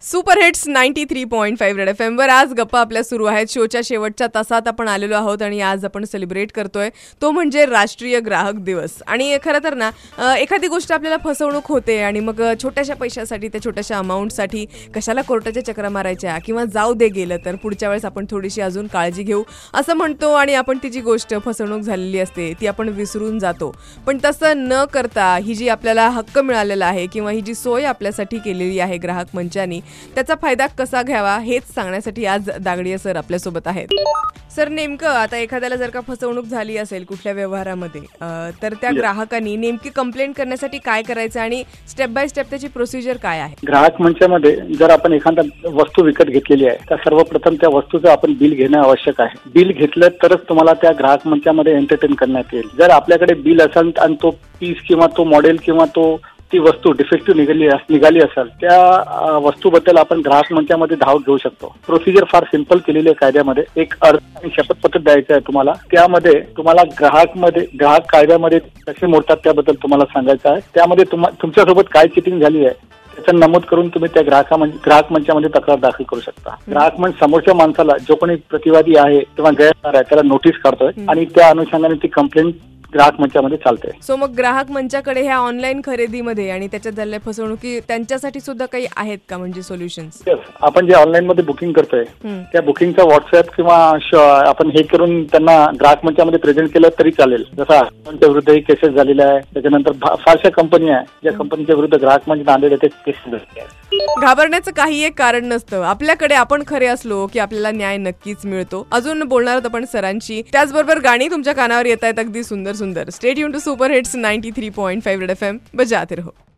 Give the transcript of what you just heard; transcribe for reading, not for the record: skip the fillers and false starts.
Super hits 93.5 red FM वर आज गप्पा आपल्या सुरू आहेत. शोच्या शेवटच्या तासात आपण आलेलो आहोत आणि आज आपण सेलिब्रेट करतोय तो म्हणजे राष्ट्रीय ग्राहक दिवस. आणि खरं तर ना एखादी गोष्ट आपल्याला फसवणूक होते आणि मग छोट्याशा पैशासाठी त्या छोट्याशा अमाऊंटसाठी कशाला कोर्टाच्या चक्रा मारायच्या किंवा जाऊ दे गेलं तर पुढच्या वेळेस आपण थोडीशी अजून काळजी घेऊ असं म्हणतो आणि आपण ती जी गोष्ट फसवणूक झालेली असते ती आपण विसरून जातो. पण तसं न करता ही जी आपल्याला हक्क मिळालेला आहे किंवा ही जी सोय आपल्यासाठी केलेली आहे ग्राहक मंचाने त्याचा फायदा कसा घ्यावा हेच सांगण्यासाठी आज दागडिया सर आपल्यासोबत आहेत. सर नेमकं आता एखाद्याला जर का फसवणूक झाली असेल कुठल्या व्यवहारामध्ये तर त्या ग्राहकांनी नेमकी कंप्लेंट करण्यासाठी काय करायचं आणि स्टेप बाय स्टेप त्याची प्रोसिजर काय आहे? ग्राहक मंचामध्ये जर आपण एखादा वस्तू विकत घेतलेली आहे तर सर्वप्रथम त्या वस्तूचं आपण बिल घेणं आवश्यक आहे. बिल घेतलं तरच तुम्हाला त्या ग्राहक मंचामध्ये एंटरटेन करण्यात येईल. जर आपल्याकडे बिल असेल आणि तो पीस किंवा तो मॉडेल किंवा ती वस्तू डिफेक्टिव्ह निघाली असेल त्या वस्तूबद्दल आपण ग्राहक मंचामध्ये धाव घेऊ शकतो. प्रोसिजर फार सिंपल केलेली आहे कायद्यामध्ये. एक अर्ज आणि शपथपत्र द्यायचं आहे तुम्हाला. त्यामध्ये तुम्हाला ग्राहक कायद्यामध्ये कसे मोडतात त्याबद्दल तुम्हाला सांगायचं आहे. त्यामध्ये तुमच्यासोबत काय चिटिंग झाली आहे त्याचं नमूद करून तुम्ही त्या ग्राहक मंचामध्ये तक्रार दाखल करू शकता. ग्राहक मंच समोरच्या माणसाला जो कोणी प्रतिवादी आहे किंवा गैरहजर आहे त्याला नोटीस काढतोय आणि त्या अनुषंगाने ती कंप्लेंट ग्राहक मंचामध्ये चालते. सो मग ग्राहक मंचाकडे ह्या ऑनलाईन खरेदीमध्ये आणि त्याच्यात झालेल्या फसवणुकी त्यांच्यासाठी सुद्धा काही आहेत का म्हणजे सोल्युशन्स? आपण जे ऑनलाईन मध्ये बुकिंग करतोय त्या बुकिंगचा व्हॉट्सअप किंवा आपण हे करून त्यांना ग्राहक मंचामध्ये प्रेझेंट केलं तरी चालेल. जसं त्यांच्या विरुद्धही केसेस झालेल्या आहे. त्याच्यानंतर फारशा कंपनी आहे ज्या कंपनीच्या विरुद्ध ग्राहक मंच नांदेड येथे केसेस झालेले आहेत. घाबरण्याचं काही एक कारण नसतं. आपल्याकडे आपण खरे असलो की आपल्याला न्याय नक्कीच मिळतो. अजून बोलणार आहोत आपण सरांशी. त्याचबरोबर गाणी तुमच्या कानावर येत आहेत अगदी सुंदर सुंदर. Stay tune to super hits 93.5 red FM. बजाते रहो.